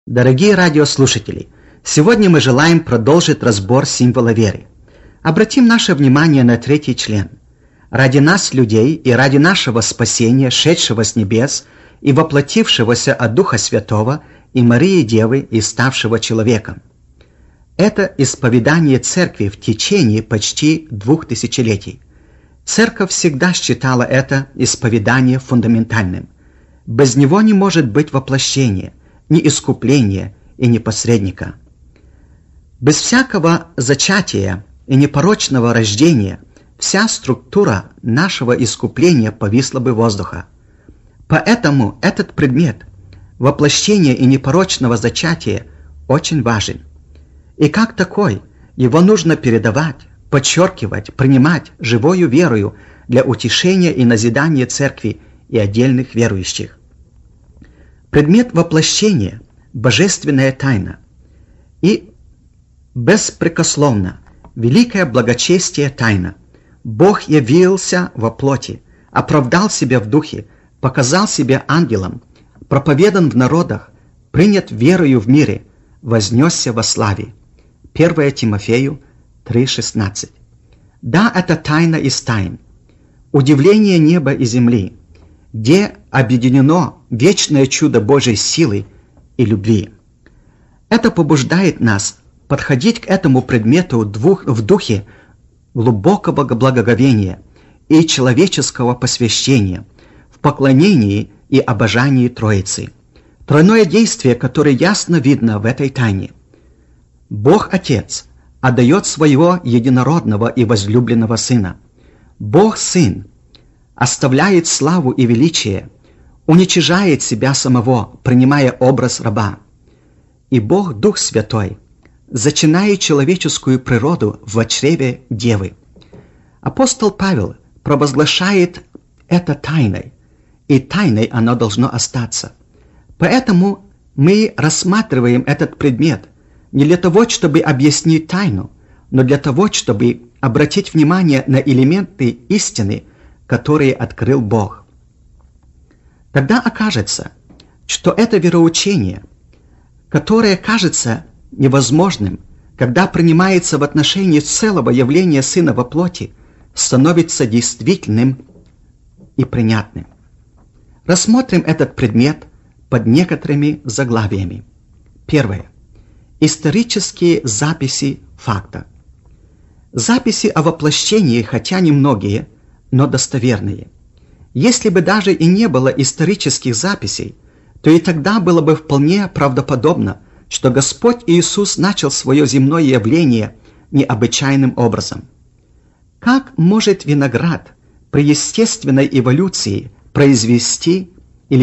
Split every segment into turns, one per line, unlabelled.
Дорогие радиослушатели, сегодня мы желаем продолжить разбор символа веры. Обратим наше внимание на третий член. Ради нас, людей, и ради нашего спасения, шедшего с небес и воплотившегося от Духа Святого и Марии Девы и ставшего человеком. Это исповедание Церкви в течение почти 2 тысячелетий. Церковь всегда считала это исповедание фундаментальным. Без него не может быть воплощения, ни искупления и ни посредника. Без всякого зачатия и непорочного рождения вся структура нашего искупления повисла бы воздуха. Поэтому этот предмет воплощения и непорочного зачатия очень важен. И как такой его нужно передавать, подчеркивать, принимать живою верою для утешения и назидания Церкви и отдельных верующих. Предмет воплощения – божественная тайна. И беспрекословно, великое благочестие тайна. Бог явился во плоти, оправдал себя в духе, показал себя ангелом, проповедан в народах, принят верою в мире, вознесся во славе. 1 Тимофею 3,16. Да, это тайна из тайн. Удивление неба и земли, где объединено вечное чудо Божьей силы и любви. Это побуждает нас подходить к этому предмету в духе глубокого благоговения и человеческого посвящения, в поклонении и обожании Троицы. Тройное действие, которое ясно видно в этой тайне. Бог Отец отдает своего единородного и возлюбленного Сына. Бог Сын оставляет славу и величие, уничижает себя самого, принимая образ раба. И Бог Дух Святой зачинает человеческую природу в чреве Девы. Апостол Павел провозглашает это тайной, и тайной оно должно остаться. Поэтому мы рассматриваем этот предмет не для того, чтобы объяснить тайну, но для того, чтобы обратить внимание на элементы истины, которые открыл Бог. Тогда окажется, что это вероучение, которое кажется невозможным, когда принимается в отношении целого явления Сына во плоти, становится действительным и принятным. Рассмотрим этот предмет под некоторыми заглавиями. Первое. Исторические записи факта. Записи о воплощении, хотя немногие, но достоверные. Если бы даже и не было исторических записей, то и тогда было бы вполне правдоподобно, что Господь Иисус начал свое земное явление необычайным образом. Как может виноград при естественной эволюции произойти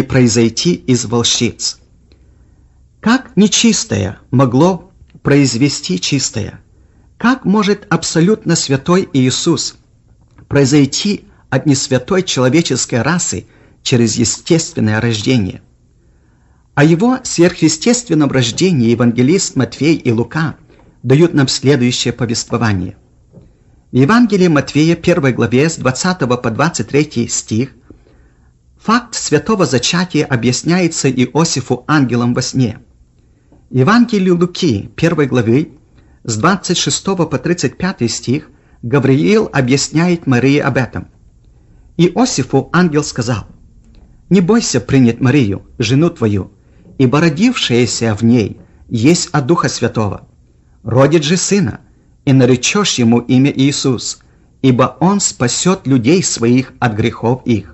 из волчиц? Как нечистое могло произвести чистое? Как может абсолютно святой Иисус произойти от несвятой человеческой расы через естественное рождение? О его сверхъестественном рождении евангелист Матфей и Лука дают нам следующее повествование. В Евангелии Матфея 1 главе с 20 по 23 стих факт святого зачатия объясняется Иосифу ангелом во сне. В Евангелии Луки 1 главы с 26 по 35 стих Гавриил объясняет Марии об этом. Иосифу ангел сказал: «Не бойся принять Марию, жену твою, ибо родившееся в ней есть от Духа Святого. Родит же сына, и наречешь ему имя Иисус, ибо он спасет людей своих от грехов их».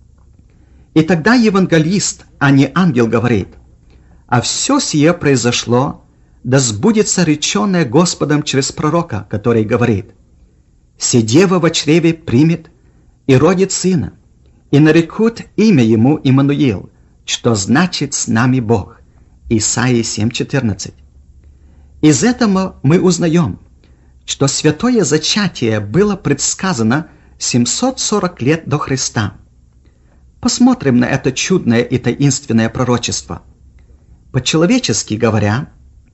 И тогда евангелист, а не ангел, говорит: «А все сие произошло, да сбудется реченное Господом через пророка, который говорит: «Се дева во чреве примет и родит сына, и нарекут имя ему Иммануил, что значит с нами Бог». Исаии 7:14. Из этого мы узнаем, что святое зачатие было предсказано 740 лет до Христа. Посмотрим на это чудное и таинственное пророчество. По-человечески говоря,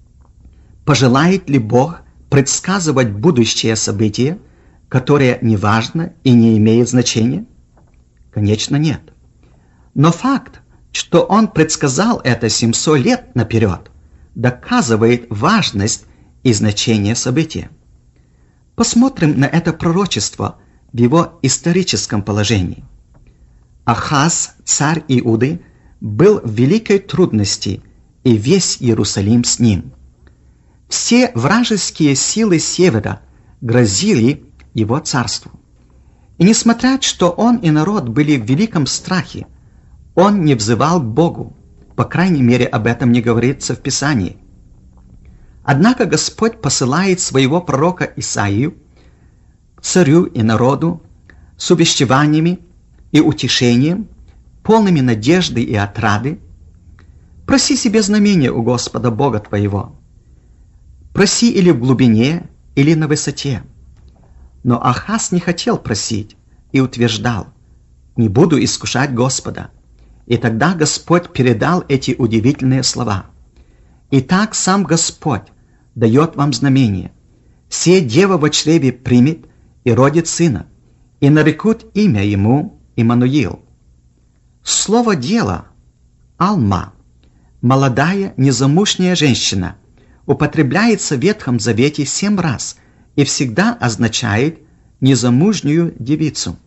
пожелает ли Бог предсказывать будущее событие, которое не важно и не имеет значения? Конечно, нет. Но факт, что он предсказал это 700 лет наперед, доказывает важность и значение события. Посмотрим на это пророчество в его историческом положении. Ахаз, царь Иуды, был в великой трудности, и весь Иерусалим с ним. Все вражеские силы севера грозили его царству. И несмотря, что он и народ были в великом страхе, он не взывал к Богу, по крайней мере, об этом не говорится в Писании. Однако Господь посылает своего пророка Исаию к царю и народу с увещеваниями и утешением, полными надежды и отрады. Проси себе знамение у Господа Бога твоего. Проси или в глубине, или на высоте. Но Ахаз не хотел просить и утверждал: «Не буду искушать Господа». И тогда Господь передал эти удивительные слова: «Итак, сам Господь дает вам знамение. Се дева во чреве примет и родит сына, и нарекут имя ему Иммануил». Слово «дело» – «алма», молодая незамужняя женщина, употребляется в Ветхом Завете 7 раз и всегда означает незамужнюю девицу.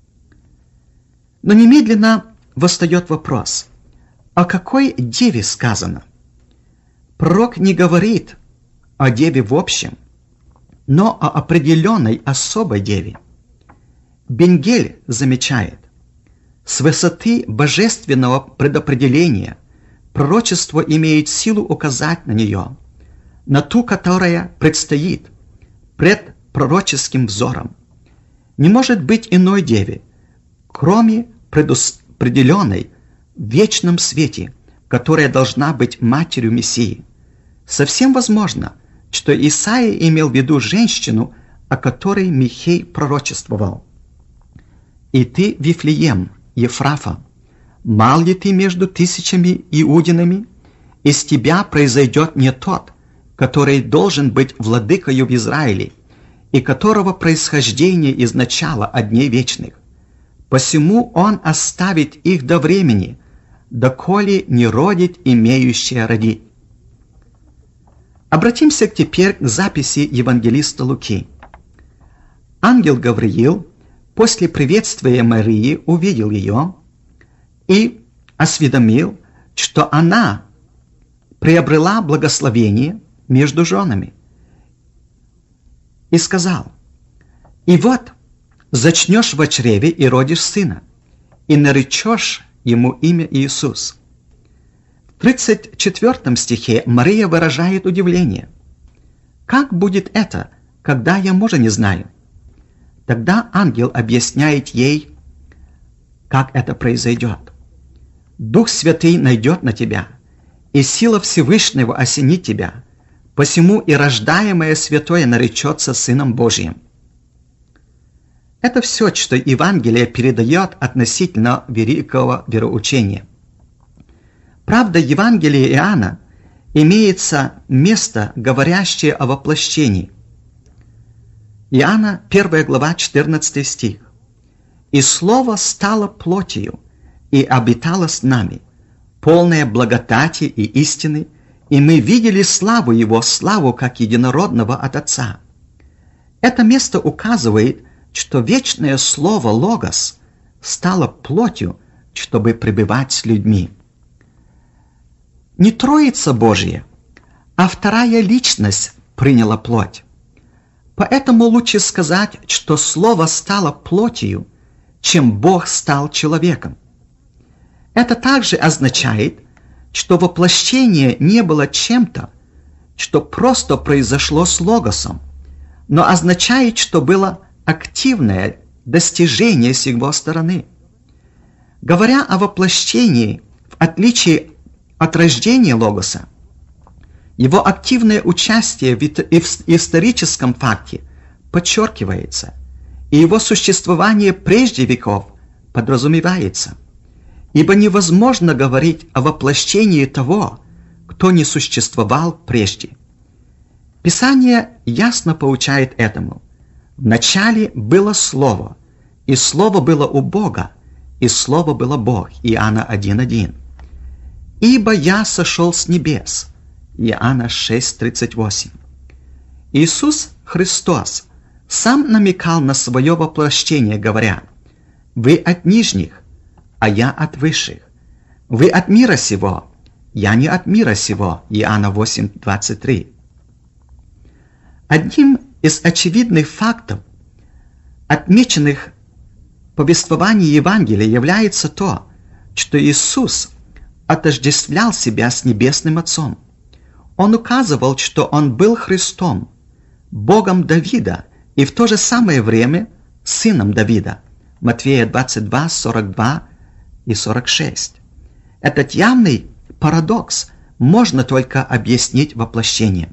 Но немедленно восстает вопрос: о какой деве сказано? Пророк не говорит о деве в общем, но о определенной особой деве. Бенгель замечает: с высоты божественного предопределения пророчество имеет силу указать на нее, на ту, которая предстоит пред пророческим взором. Не может быть иной деве, кроме предопределенной в вечном свете, которая должна быть матерью Мессии. Совсем возможно, что Исаия имел в виду женщину, о которой Михей пророчествовал. «И ты, Вифлеем, Ефрафа, мал ли ты между 1000 иудинами? Из тебя произойдет не тот, который должен быть владыкою в Израиле, и которого происхождение из начала от дней вечных. Посему он оставит их до времени, доколе не родит имеющая родить». Обратимся теперь к записи евангелиста Луки. Ангел Гавриил после приветствия Марии увидел ее и осведомил, что она приобрела благословение между женами, и сказал: «И вот, зачнешь во чреве и родишь сына, и наречешь ему имя Иисус». В 34 стихе Мария выражает удивление: «Как будет это, когда я мужа не знаю?» Тогда ангел объясняет ей, как это произойдет. «Дух Святый найдет на тебя, и сила Всевышнего осенит тебя, посему и рождаемое святое наречется Сыном Божиим». Это все, что Евангелие передает относительно великого вероучения. Правда, в Евангелии Иоанна имеется место, говорящее о воплощении. Иоанна, 1 глава, 14 стих. «И Слово стало плотью, и обитало с нами, полное благодати и истины, и мы видели славу Его, славу как единородного от Отца». Это место указывает, что вечное Слово Логос стало плотью, чтобы пребывать с людьми. Не Троица Божья, а вторая личность приняла плоть. Поэтому лучше сказать, что Слово стало плотью, чем Бог стал человеком. Это также означает, что воплощение не было чем-то, что просто произошло с Логосом, но означает, что было активное достижение с его стороны. Говоря о воплощении, в отличие от рождения Логоса, его активное участие в историческом факте подчеркивается, и его существование прежде веков подразумевается, ибо невозможно говорить о воплощении того, кто не существовал прежде. Писание ясно поучает этому. «Вначале было Слово, и Слово было у Бога, и Слово было Бог». Иоанна 1:1. «Ибо я сошел с небес, Иоанна 6:38. Иисус Христос сам намекал на свое воплощение, говоря: «Вы от нижних, а я от высших. Вы от мира сего, я не от мира сего». Иоанна 8:23. Одним из очевидных фактов, отмеченных в повествовании Евангелия, является то, что Иисус отождествлял себя с Небесным Отцом. Он указывал, что Он был Христом, Богом Давида и в то же самое время Сыном Давида. Матфея 22, 42 и 46. Этот явный парадокс можно только объяснить воплощением.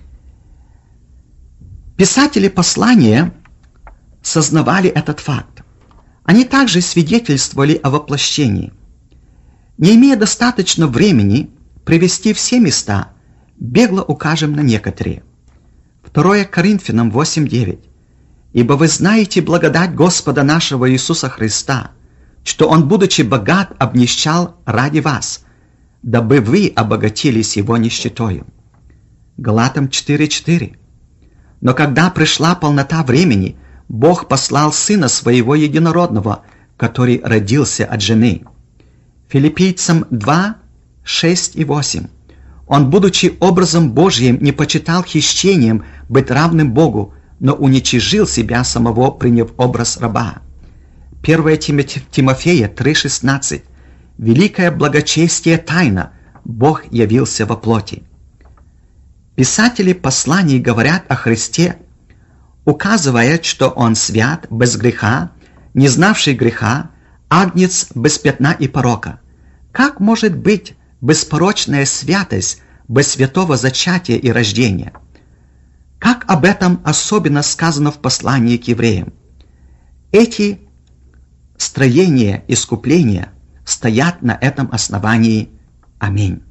Писатели послания сознавали этот факт. Они также свидетельствовали о воплощении. Не имея достаточно времени привести все места, бегло укажем на некоторые. 2 Коринфянам 8:9. «Ибо вы знаете благодать Господа нашего Иисуса Христа, что Он, будучи богат, обнищал ради вас, дабы вы обогатились Его нищетою». Галатам 4:4. «Но когда пришла полнота времени, Бог послал Сына Своего Единородного, который родился от жены». Филиппийцам 2, 6 и 8. «Он, будучи образом Божьим, не почитал хищением быть равным Богу, но уничижил себя самого, приняв образ раба». 1 Тимофея 3:16. «Великое благочестие тайна, Бог явился во плоти». Писатели посланий говорят о Христе, указывая, что Он свят, без греха, не знавший греха, агнец без пятна и порока. Как может быть беспорочная святость без святого зачатия и рождения? Как об этом особенно сказано в послании к евреям? Эти строения искупления стоят на этом основании. Аминь.